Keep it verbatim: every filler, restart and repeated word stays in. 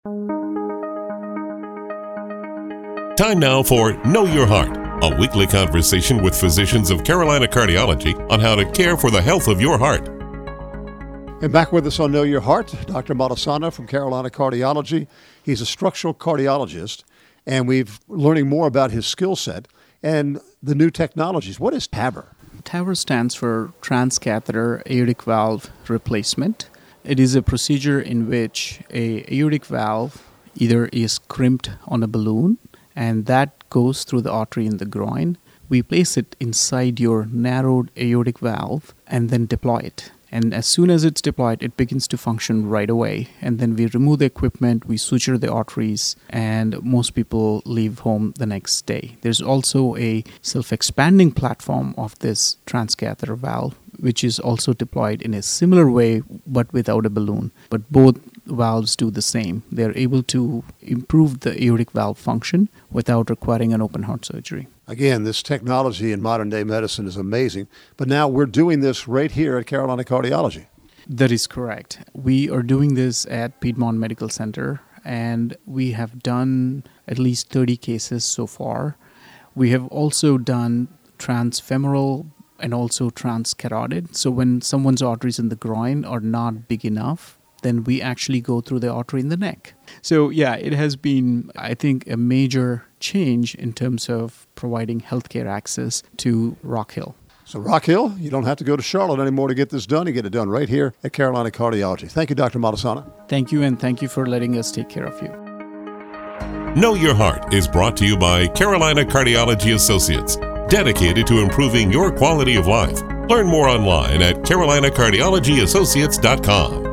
Time now for Know Your Heart, a weekly conversation with physicians of Carolina Cardiology on how to care for the health of your heart. And back with us on Know Your Heart, Doctor Malasana from Carolina Cardiology. He's a structural cardiologist, and we've learning more about his skill set and the new technologies. What is T A V R? T A V R stands for Transcatheter Aortic Valve Replacement. It is a procedure in which a aortic valve either is crimped on a balloon, and that goes through the artery in the groin. We place it inside your narrowed aortic valve and then deploy it. And as soon as it's deployed, it begins to function right away. And then we remove the equipment, we suture the arteries, and most people leave home the next day. There's also a self-expanding platform of this transcatheter valve, which is also deployed in a similar way, but without a balloon. But both valves do the same. They're able to improve the aortic valve function without requiring an open heart surgery. Again, this technology in modern day medicine is amazing, but now we're doing this right here at Carolina Cardiology. That is correct. We are doing this at Piedmont Medical Center, and we have done at least thirty cases so far. We have also done transfemoral and also transcarotid. So when someone's arteries in the groin are not big enough, then we actually go through the artery in the neck. So yeah, it has been, I think, a major change in terms of providing healthcare access to Rock Hill. So Rock Hill, you don't have to go to Charlotte anymore to get this done. You get it done right here at Carolina Cardiology. Thank you, Doctor Malasana. Thank you, and thank you for letting us take care of you. Know Your Heart is brought to you by Carolina Cardiology Associates, dedicated to improving your quality of life. Learn more online at carolina cardiology associates dot com.